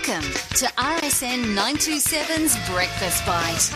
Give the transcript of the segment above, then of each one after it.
Welcome to RSN 927's Breakfast Bite.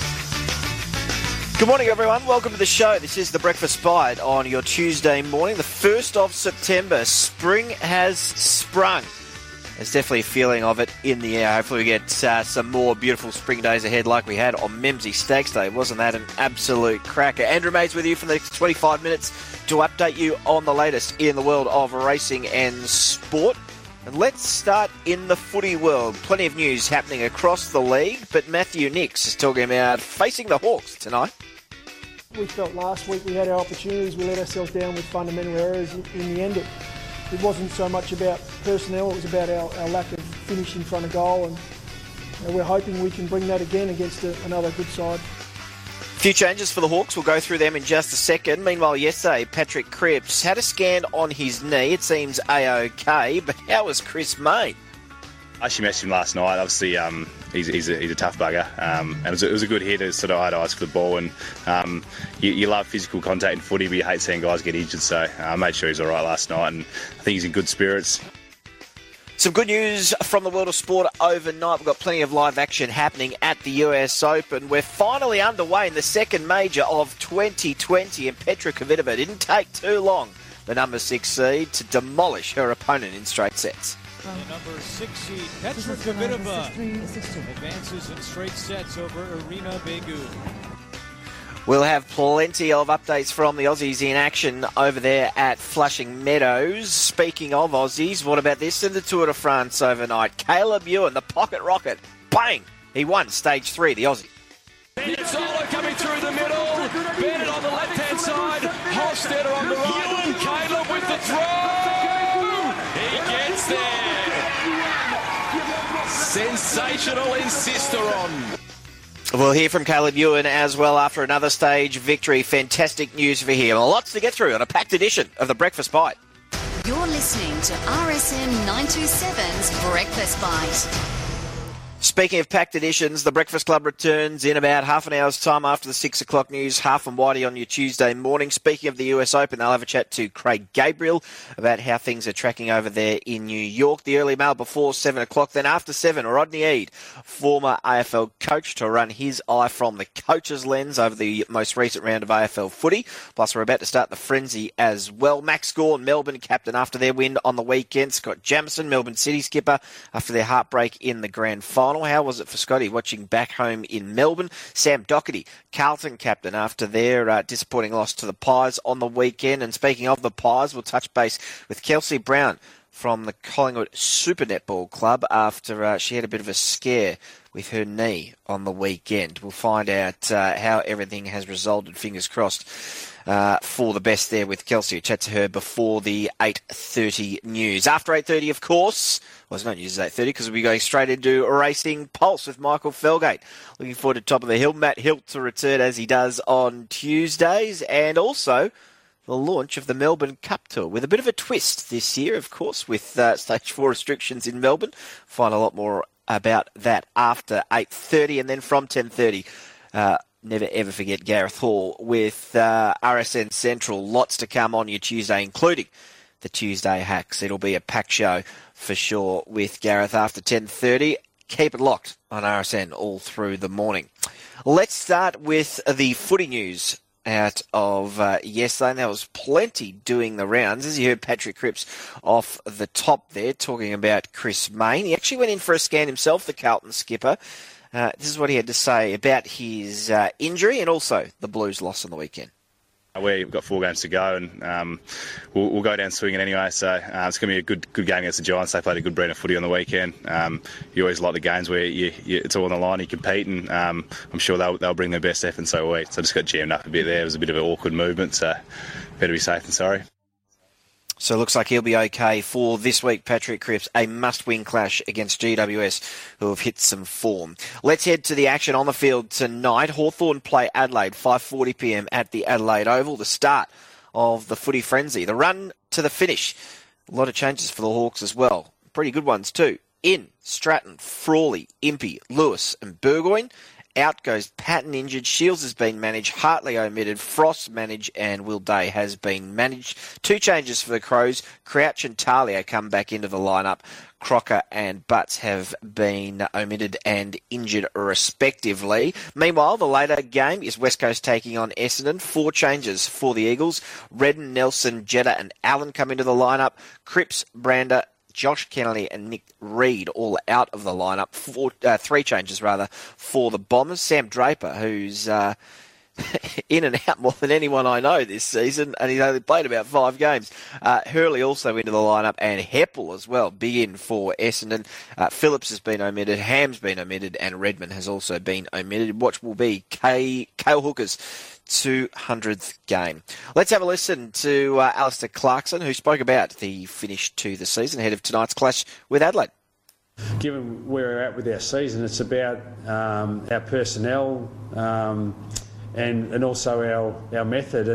Good morning, everyone. Welcome to the show. This is the Breakfast Bite on your Tuesday morning, the 1st of September. Spring has sprung. There's definitely a feeling of it in the air. Hopefully we get some more beautiful spring days ahead like we had on Memsie Stakes Day. Wasn't that an absolute cracker? Andrew Mays with you for the next 25 minutes to update you on the latest in the world of racing and sport. And let's start in the footy world. Plenty of news happening across the league, but Matthew Nicks is talking about facing the Hawks tonight. We felt last week we had our opportunities. We let ourselves down with fundamental errors. In the end, it wasn't so much about personnel, it was about our lack of finish in front of goal. And we're hoping we can bring that again against another good side. Few changes for the Hawks. We'll go through them in just a second. Meanwhile, yesterday, Patrick Cripps had a scan on his knee. It seems A-OK, but how was Chris May? I actually messaged him last night. Obviously, he's a tough bugger, and it was a good hit. It sort of eye to eyes for the ball, and you love physical contact in footy, but you hate seeing guys get injured. So I made sure he's all right last night, and I think he's in good spirits. Some good news from the world of sport overnight. We've got plenty of live action happening at the US Open. We're finally underway in the second major of 2020, and Petra Kvitova didn't take too long, the number 6 seed, to demolish her opponent in straight sets. The number 6 seed, Petra Kvitova, advances in straight sets over Irina Begu. We'll have plenty of updates from the Aussies in action over there at Flushing Meadows. Speaking of Aussies, what about this in the Tour de France overnight? Caleb Ewan, the pocket rocket, bang! He won stage 3, the Aussie. Nizzolo coming through the middle, Bennett on the left-hand side, Hofstetter on the right, Caleb with the throw! He gets there! Sensational in Sisteron. We'll hear from Caleb Ewan as well after another stage victory. Fantastic news for him. Lots to get through on a packed edition of the Breakfast Bite. You're listening to RSN 927's Breakfast Bite. Speaking of packed editions, the Breakfast Club returns in about half an hour's time after the 6 o'clock news, Half and Whitey on your Tuesday morning. Speaking of the US Open, they'll have a chat to Craig Gabriel about how things are tracking over there in New York. The early mail before 7 o'clock. Then after 7, Rodney Eade, former AFL coach, to run his eye from the coach's lens over the most recent round of AFL footy. Plus, we're about to start the frenzy as well. Max Gawn, Melbourne captain after their win on the weekend. Scott Jamieson, Melbourne City skipper, after their heartbreak in the grand final. How was it for Scotty watching back home in Melbourne? Sam Doherty, Carlton captain, after their disappointing loss to the Pies on the weekend. And speaking of the Pies, we'll touch base with Kelsey Brown from the Collingwood Super Netball Club after she had a bit of a scare with her knee on the weekend. We'll find out how everything has resulted, fingers crossed, for the best there with Kelsey. We'll chat to her before the 8:30 news. After 8:30, of course, well, it's not news at 8:30 because we'll be going straight into Racing Pulse with Michael Felgate. Looking forward to Top of the Hill. Matt Hilt to return as he does on Tuesdays, and also the launch of the Melbourne Cup Tour with a bit of a twist this year, of course, with Stage 4 restrictions in Melbourne. Find a lot more about that after 8:30, and then from 10:30, never ever forget Gareth Hall with RSN Central. Lots to come on your Tuesday, including the Tuesday Hacks. It'll be a packed show for sure with Gareth after 10:30. Keep it locked on RSN all through the morning. Let's start with the footy news out of yesterday, and there was plenty doing the rounds. As you heard Patrick Cripps off the top there talking about Chris Mayne. He actually went in for a scan himself, the Carlton skipper. This is what he had to say about his injury and also the Blues loss on the weekend. We've got 4 games to go, and we'll go down swinging anyway. So it's going to be a good game against the Giants. They played a good brand of footy on the weekend. You always like the games where it's all on the line, you compete, and I'm sure they'll bring their best effort, and so will we. So I just got jammed up a bit there. It was a bit of an awkward movement, so better be safe than sorry. So it looks like he'll be okay for this week, Patrick Cripps. A must-win clash against GWS, who have hit some form. Let's head to the action on the field tonight. Hawthorn play Adelaide, 5:40pm at the Adelaide Oval. The start of the footy frenzy. The run to the finish. A lot of changes for the Hawks as well. Pretty good ones too. In Stratton, Frawley, Impey, Lewis and Burgoyne. out goes Patton injured. Shields has been managed. Hartley omitted. Frost managed. And Will Day has been managed. 2 changes for the Crows. Crouch and Talia come back into the lineup. Crocker and Butts have been omitted and injured respectively. Meanwhile, the later game is West Coast taking on Essendon. 4 changes for the Eagles. Redden, Nelson, Jetta and Allen come into the lineup. Cripps, Brander, Josh Kennelly and Nick Reid all out of the lineup. 3 changes, for the Bombers. Sam Draper, who's in and out more than anyone I know this season, and he's only played about 5 games. Hurley also into the lineup, and Heppel as well, be in for Essendon. Phillips has been omitted, Ham's been omitted, and Redmond has also been omitted. What will be Cale Hooker's 200th game. Let's have a listen to Alistair Clarkson, who spoke about the finish to the season ahead of tonight's clash with Adelaide. Given where we're at with our season, it's about our personnel and also our method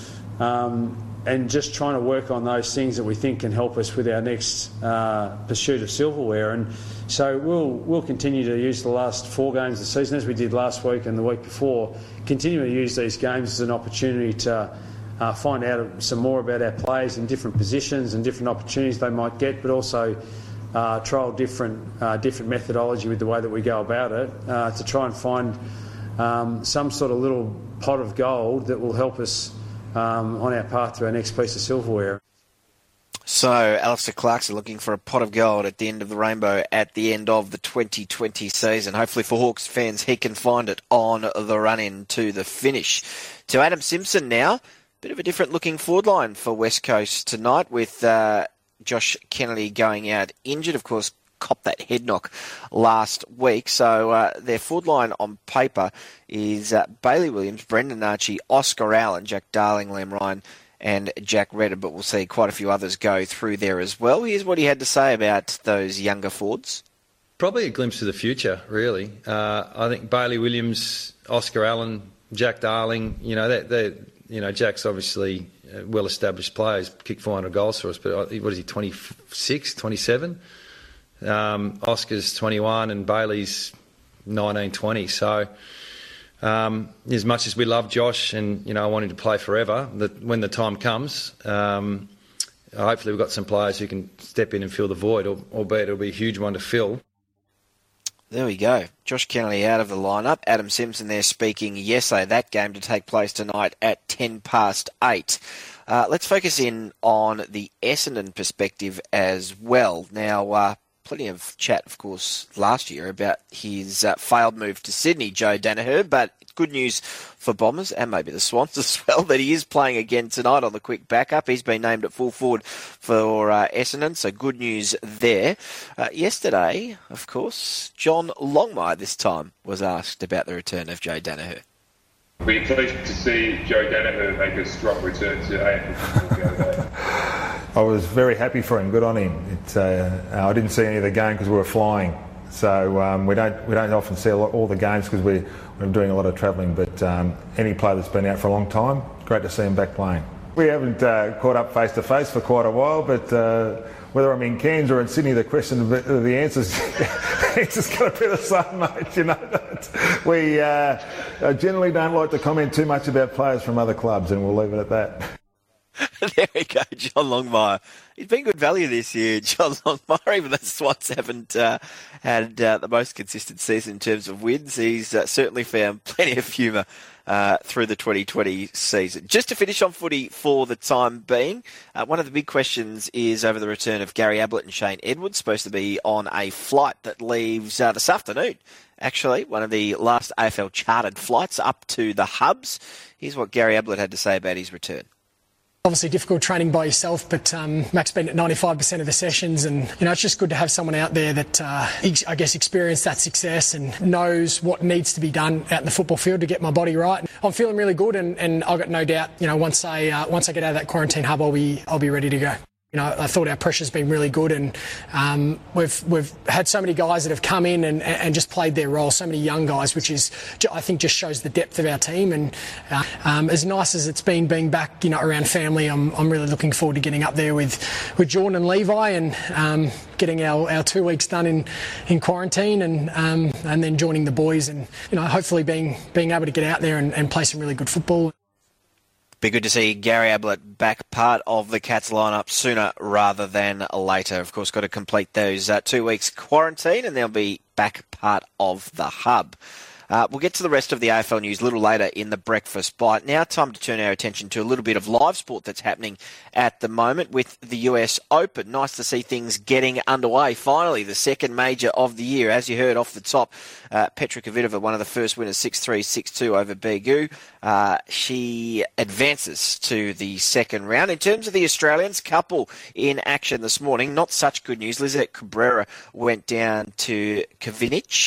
and just trying to work on those things that we think can help us with our next pursuit of silverware. And so we'll continue to use the last 4 games of the season, as we did last week and the week before, continue to use these games as an opportunity to find out some more about our players in different positions and different opportunities they might get, but also trial different methodology with the way that we go about it to try and find some sort of little pot of gold that will help us on our path to our next piece of silverware. So, Alistair Clarkson looking for a pot of gold at the end of the rainbow at the end of the 2020 season. Hopefully for Hawks fans, he can find it on the run-in to the finish. To Adam Simpson now. Bit of a different looking forward line for West Coast tonight with Josh Kennelly going out injured. Of course, copped that head knock last week. So their forward line on paper is Bailey Williams, Brendan Archie, Oscar Allen, Jack Darling, Liam Ryan and Jack Redder, but we'll see quite a few others go through there as well. Here's what he had to say about those younger forwards. Probably a glimpse of the future, really. I think Bailey Williams, Oscar Allen, Jack Darling, Jack's obviously a well-established player. He's kicked 400 goals for us, but what is he, 26, 27? Oscar's 21 and Bailey's 19, 20. So as much as we love Josh and, I want him to play forever, when the time comes, hopefully we've got some players who can step in and fill the void, albeit it'll be a huge one to fill. There we go. Josh Kennelly out of the lineup. Adam Simpson there speaking yesterday. That game to take place tonight at 8:10. Let's focus in on the Essendon perspective as well. Now, plenty of chat, of course, last year about his failed move to Sydney, Joe Danaher, but good news for Bombers and maybe the Swans as well that he is playing again tonight on the quick backup. He's been named at full forward for Essendon, so good news there. Yesterday, of course, John Longmire this time was asked about the return of Joe Danaher. Were you pleased to see Joe Danaher make a strong return to AFL football the other day? I was very happy for him. Good on him. I didn't see any of the game because we were flying, so we don't often see all the games because we're doing a lot of travelling. But any player that's been out for a long time, great to see him back playing. We haven't caught up face to face for quite a while, but whether I'm in Cairns or in Sydney, the answer's going to be the same, mate. We generally don't like to comment too much about players from other clubs, and we'll leave it at that. There we go, John Longmire. He's been good value this year, John Longmire, even though the Swans haven't had the most consistent season in terms of wins. He's certainly found plenty of humour through the 2020 season. Just to finish on footy for the time being, one of the big questions is over the return of Gary Ablett and Shane Edwards, supposed to be on a flight that leaves this afternoon. Actually, one of the last AFL chartered flights up to the hubs. Here's what Gary Ablett had to say about his return. Obviously difficult training by yourself, but Mac's been at 95% of the sessions, and it's just good to have someone out there that I guess experienced that success and knows what needs to be done out in the football field to get my body right. I'm feeling really good, and I've got no doubt, once I get out of that quarantine hub, I'll be ready to go. I thought our pressure's been really good, and we've had so many guys that have come in and just played their role, so many young guys, which is, I think, just shows the depth of our team. And as nice as it's been being back, around family, I'm really looking forward to getting up there with Jordan and Levi and getting our 2 weeks done in quarantine and then joining the boys and hopefully being able to get out there and play some really good football. Be good to see Gary Ablett back part of the Cats lineup sooner rather than later. Of course, got to complete those 2 weeks quarantine and they'll be back part of the hub. We'll get to the rest of the AFL news a little later in the breakfast bite. Now time to turn our attention to a little bit of live sport that's happening at the moment with the US Open. Nice to see things getting underway. Finally, the second major of the year. As you heard off the top, Petra Kvitova, one of the first winners, 6-3, 6-2 over Begu. She advances to the second round. In terms of the Australians, couple in action this morning. Not such good news. Lizette Cabrera went down to Kvinic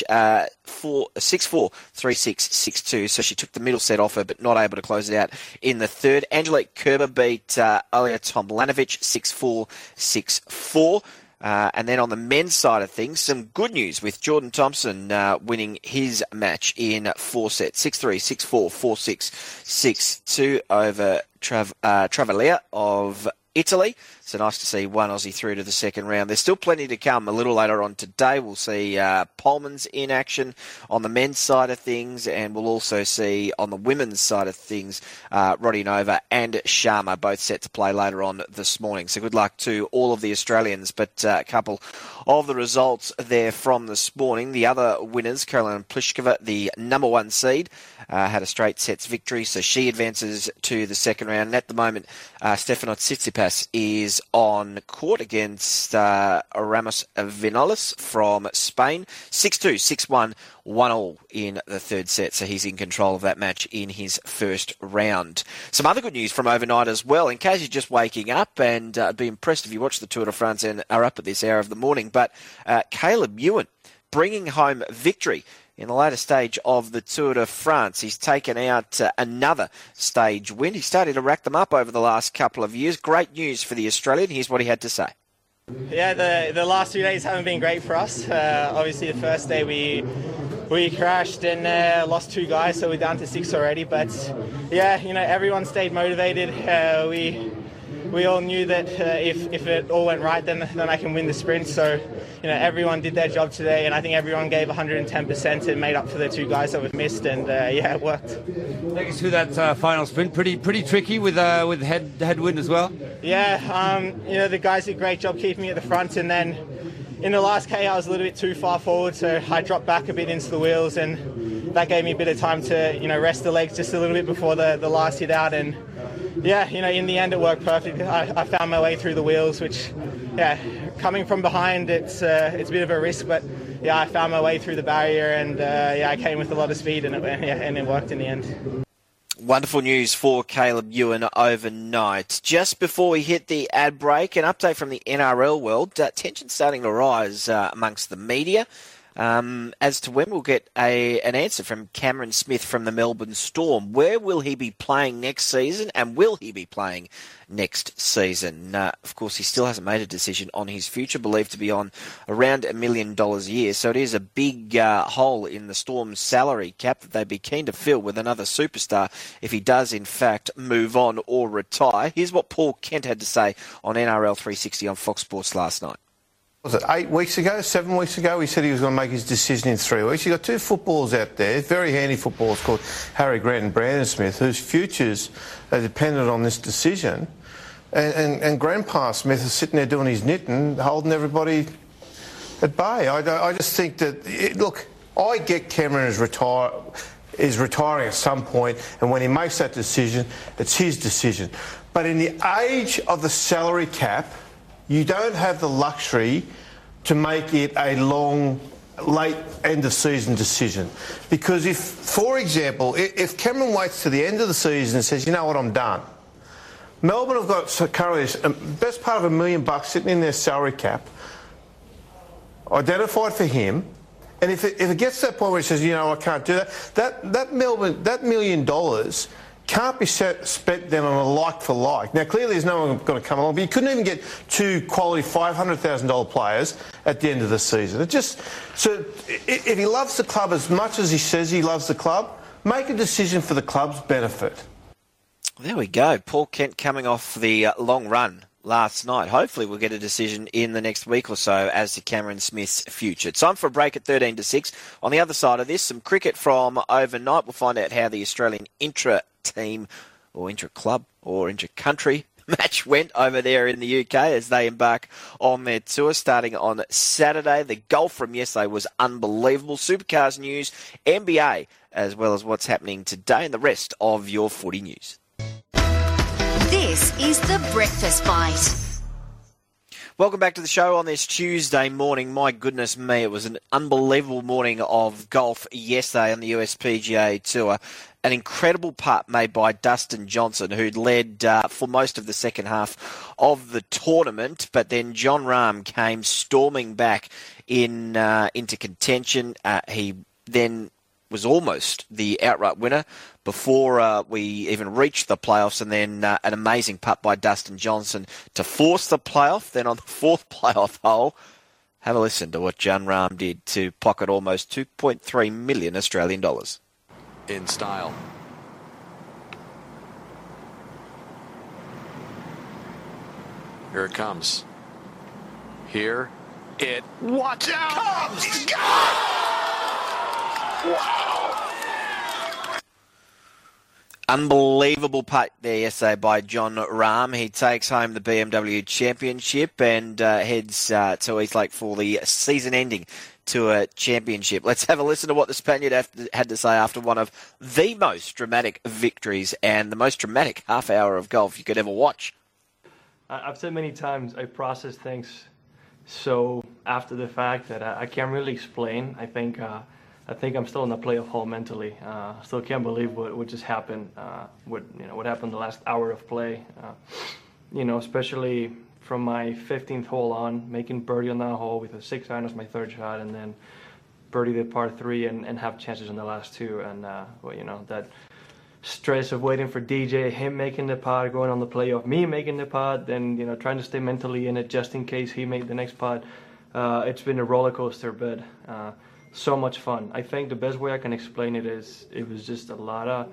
6-4, 3-6, 6-2. So she took the middle set off her, but not able to close it out in the third. Angelique Kerber beat Ilya Tomljanovic 6-4, 6-4. And then on the men's side of things, some good news with Jordan Thompson winning his match in 4 sets, 6-3, 6-4, 4-6, 6-2 over Travaglia of Italy. So nice to see one Aussie through to the second round. There's still plenty to come. A little later on today, we'll see Polman's in action on the men's side of things, and we'll also see on the women's side of things Rodionova and Sharma, both set to play later on this morning. So good luck to all of the Australians, but a couple of the results there from this morning. The other winners, Karolina Pliskova, the number 1 seed, had a straight sets victory, so she advances to the second round. And at the moment, Stefanos Tsitsipas is on court against Ramos Vinolas from Spain. 6-2, 6-1, 1-1 in the third set, so he's in control of that match in his first round. Some other good news from overnight as well, in case you're just waking up, and be impressed if you watch the Tour de France and are up at this hour of the morning, but Caleb Ewan bringing home victory in the later stage of the Tour de France. He's taken out another stage win. He started to rack them up over the last couple of years. Great news for the Australian. Here's what he had to say. Yeah, the last 2 days haven't been great for us. Obviously, the first day we crashed and lost 2 guys, so we're down to 6 already. But yeah, everyone stayed motivated. We all knew that if it all went right, then I can win the sprint. So, everyone did their job today, and I think everyone gave 110% and made up for the 2 guys that we've missed. And it worked. Take us through that final sprint. Pretty tricky with headwind as well. Yeah, the guys did a great job keeping me at the front, and then in the last K I was a little bit too far forward, so I dropped back a bit into the wheels, and that gave me a bit of time to rest the legs just a little bit before the last hit out. And yeah, in the end it worked perfectly. I found my way through the wheels, which, coming from behind, it's a bit of a risk, but I found my way through the barrier, and I came with a lot of speed, and it worked in the end. Wonderful news for Caleb Ewan overnight. Just before we hit the ad break, an update from the NRL world. Tension starting to rise amongst the media as to when we'll get an answer from Cameron Smith from the Melbourne Storm. Where will he be playing next season, and will he be playing next season? Of course, he still hasn't made a decision on his future, believed to be on around $1 million a year. So it is a big hole in the Storm's salary cap that they'd be keen to fill with another superstar if he does, in fact, move on or retire. Here's what Paul Kent had to say on NRL 360 on Fox Sports last night. Was it 8 weeks ago, 7 weeks ago? He said he was going to make his decision in 3 weeks. You've got 2 footballers out there, very handy footballers called Harry Grant and Brandon Smith, whose futures are dependent on this decision. And Grandpa Smith is sitting there doing his knitting, holding everybody at bay. I just think that, look, I get Cameron is retiring at some point, and when he makes that decision, it's his decision. But in the age of the salary cap, you don't have the luxury to make it a long, late end-of-season decision. Because if, for example, if Cameron waits to the end of the season and says, you know what, I'm done, Melbourne have got currently the best part of $1 million sitting in their salary cap, identified for him, and if it gets to that point where he says, you know, I can't do that, that $1 million, can't be spent then on a like for like. Now, clearly there's no one going to come along, but you couldn't even get 2 quality $500,000 players at the end of the season. So if he loves the club as much as he says he loves the club, make a decision for the club's benefit. There we go. Paul Kent coming off the long run last night. Hopefully we'll get a decision in the next week or so as to Cameron Smith's future. Time for a break at 13-6. On the other side of this, some cricket from overnight. We'll find out how the Australian intra-team or intra-club or intra-country match went over there in the UK as they embark on their tour starting on Saturday. The golf from yesterday was unbelievable. Supercars news, NBA, as well as what's happening today and the rest of your footy news. This is The Breakfast Bite. Welcome back to the show on this Tuesday morning. My goodness me, it was an unbelievable morning of golf yesterday on the USPGA Tour. An incredible putt made by Dustin Johnson, who'd led for most of the second half of the tournament, but then Jon Rahm came storming back into contention. He then was almost the outright winner before we even reached the playoffs, and then an amazing putt by Dustin Johnson to force the playoff. Then on the fourth playoff hole, have a listen to what Jon Rahm did to pocket almost 2.3 million Australian dollars. In style. Here it comes. Here it... Watch out! Comes! Wow! Unbelievable putt there yesterday by Jon Rahm. He takes home the BMW Championship and heads to Eastlake for the season-ending Tour Championship. Let's have a listen to what the Spaniard had to say after one of the most dramatic victories and the most dramatic half hour of golf you could ever watch. I've said many times I process things so after the fact that I can't really explain. I think I'm still in the playoff hole mentally. Still can't believe what just happened. What happened the last hour of play. Especially from my 15th hole on, making birdie on that hole with a 6-iron as my third shot, and then birdie the par 3 and have chances on the last 2. And that stress of waiting for DJ, him making the putt, going on the playoff, me making the putt, then trying to stay mentally in it just in case he made the next putt. It's been a roller coaster, but so much fun. I think the best way I can explain it is it was just a lot of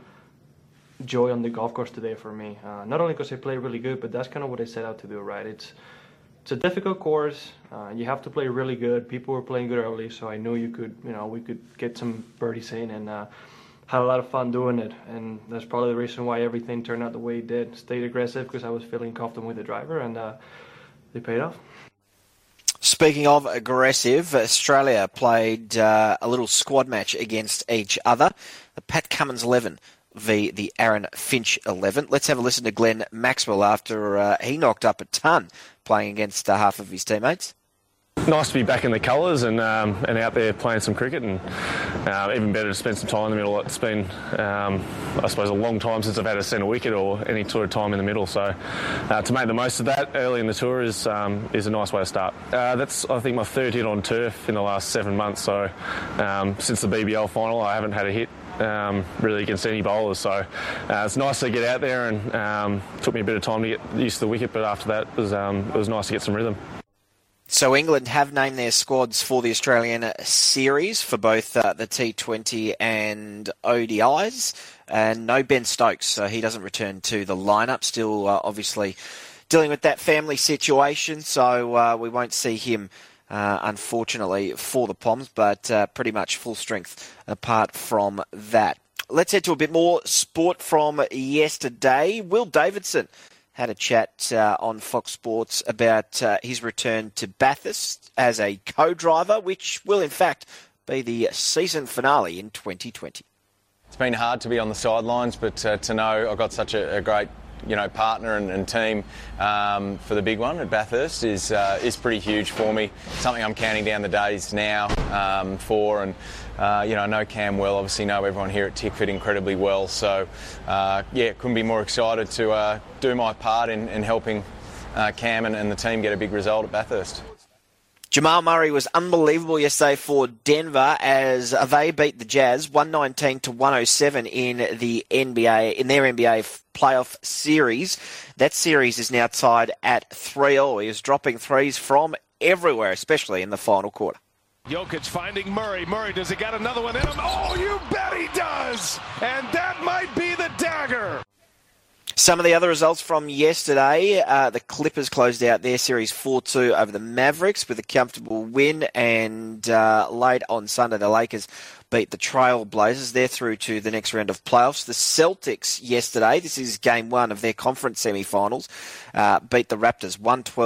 joy on the golf course today for me. Not only because I play really good, but that's kind of what I set out to do, right? It's a difficult course. You have to play really good. People were playing good early, so I knew we could get some birdies in, and had a lot of fun doing it. And that's probably the reason why everything turned out the way it did. Stayed aggressive because I was feeling confident with the driver, and they paid off. Speaking of aggressive, Australia played a little squad match against each other. The Pat Cummins 11 v the Aaron Finch 11. Let's have a listen to Glenn Maxwell after he knocked up a ton playing against half of his teammates. Nice to be back in the colours and out there playing some cricket, and even better to spend some time in the middle. It's been, I suppose, a long time since I've had a centre wicket or any sort of time in the middle. So to make the most of that early in the tour is a nice way to start. That's, I think, my third hit on turf in the last 7 months. So since the BBL final, I haven't had a hit really against any bowlers. So it's nice to get out there, and took me a bit of time to get used to the wicket, but after that it was nice to get some rhythm. So England have named their squads for the Australian series for both the T20 and ODIs, and no Ben Stokes, so he doesn't return to the lineup. Still, obviously, dealing with that family situation, so we won't see him, unfortunately, for the Poms, but pretty much full strength apart from that. Let's head to a bit more sport from yesterday. Will Davidson had a chat on Fox Sports about his return to Bathurst as a co-driver, which will in fact be the season finale in 2020. It's been hard to be on the sidelines, but to know I've got such a great partner and team for the big one at Bathurst is pretty huge for me. Something I'm counting down the days now for, and I know Cam well, obviously know everyone here at Tickford incredibly well, so couldn't be more excited to do my part in helping Cam and the team get a big result at Bathurst. Jamal Murray was unbelievable yesterday for Denver as they beat the Jazz 119-107 in their NBA playoff series. That series is now tied at 3-all. He is dropping threes from everywhere, especially in the final quarter. Jokic finding Murray. Murray, does he got another one in him? Oh, you bet he does! And that might be the dagger. Some of the other results from yesterday, the Clippers closed out their series 4-2 over the Mavericks with a comfortable win, and late on Sunday the Lakers beat the Trail Blazers. They're through to the next round of playoffs. The Celtics yesterday, this is game one of their conference semi-finals, beat the Raptors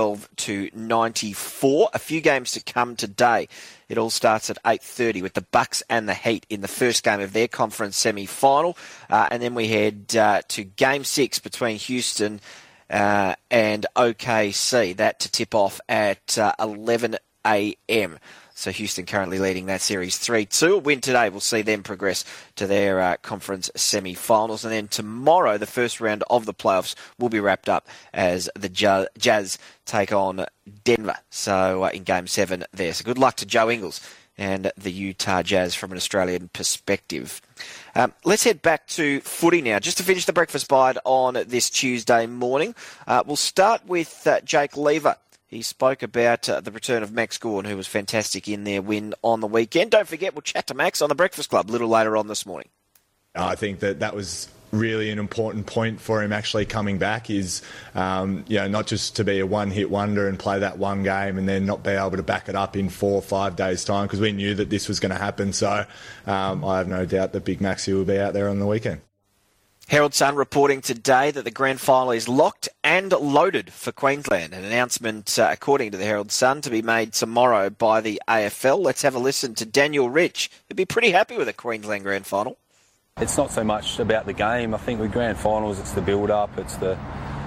112-94. A few games to come today. It all starts at 8:30 with the Bucks and the Heat in the first game of their conference semi-final. And then we head to Game 6 between Houston and OKC. That to tip off at 11 a.m. So Houston currently leading that series 3-2. A win today will see them progress to their conference semi-finals. And then tomorrow, the first round of the playoffs will be wrapped up as the Jazz take on Denver. So in Game 7 there. So good luck to Joe Ingles and the Utah Jazz from an Australian perspective. Let's head back to footy now. Just to finish the breakfast bite on this Tuesday morning, we'll start with Jake Lever. He spoke about the return of Max Gawn, who was fantastic in their win on the weekend. Don't forget, we'll chat to Max on the Breakfast Club a little later on this morning. I think that was really an important point for him actually coming back is, not just to be a one-hit wonder and play that one game and then not be able to back it up in 4 or 5 days' time, because we knew that this was going to happen. So I have no doubt that Big Maxi will be out there on the weekend. Herald Sun reporting today that the grand final is locked and loaded for Queensland. An announcement, according to the Herald Sun, to be made tomorrow by the AFL. Let's have a listen to Daniel Rich, who'd be pretty happy with a Queensland grand final. It's not so much about the game. I think with grand finals, it's the build-up, it's the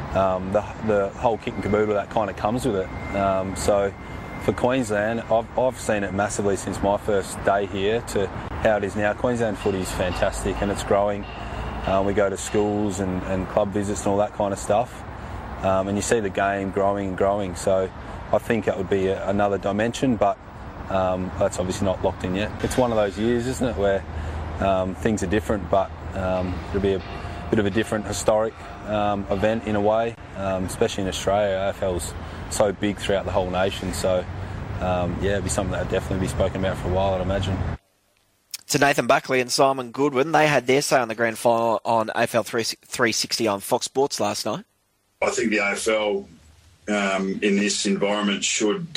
whole kit and caboodle that kind of comes with it. So for Queensland, I've seen it massively since my first day here to how it is now. Queensland footy is fantastic and it's growing. We go to schools and club visits and all that kind of stuff. And you see the game growing and growing. So I think that would be another dimension, but that's obviously not locked in yet. It's one of those years, isn't it, where things are different, but it'll be a bit of a different historic event in a way, especially in Australia. AFL's so big throughout the whole nation. So, it'd be something that would definitely be spoken about for a while, I'd imagine. To Nathan Buckley and Simon Goodwin, they had their say on the grand final on AFL 360 on Fox Sports last night. I think the AFL in this environment should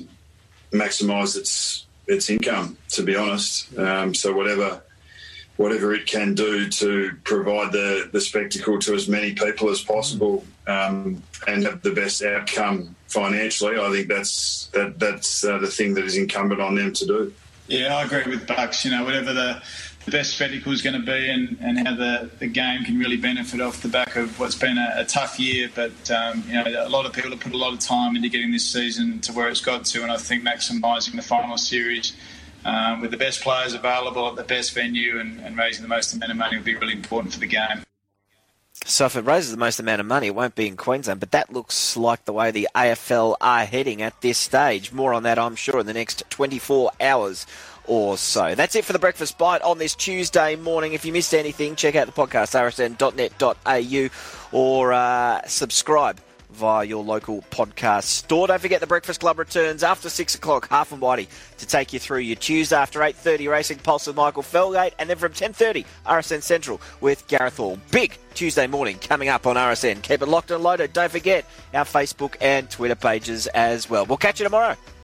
maximise its income, to be honest. So whatever it can do to provide the spectacle to as many people as possible and have the best outcome financially, I think that's the thing that is incumbent on them to do. Yeah, I agree with Bucks. Whatever the best spectacle is going to be and how the game can really benefit off the back of what's been a tough year. But, a lot of people have put a lot of time into getting this season to where it's got to. And I think maximising the final series with the best players available at the best venue and raising the most amount of money will be really important for the game. So if it raises the most amount of money, it won't be in Queensland, but that looks like the way the AFL are heading at this stage. More on that, I'm sure, in the next 24 hours or so. That's it for the Breakfast Bite on this Tuesday morning. If you missed anything, check out the podcast, rsn.net.au, or subscribe via your local podcast store. Don't forget the Breakfast Club returns after 6 o'clock, Half and Whitey, to take you through your Tuesday. After 8:30, Racing Pulse with Michael Felgate, and then from 10:30, RSN Central with Gareth Hall. Big Tuesday morning coming up on RSN. Keep it locked and loaded. Don't forget our Facebook and Twitter pages as well. We'll catch you tomorrow.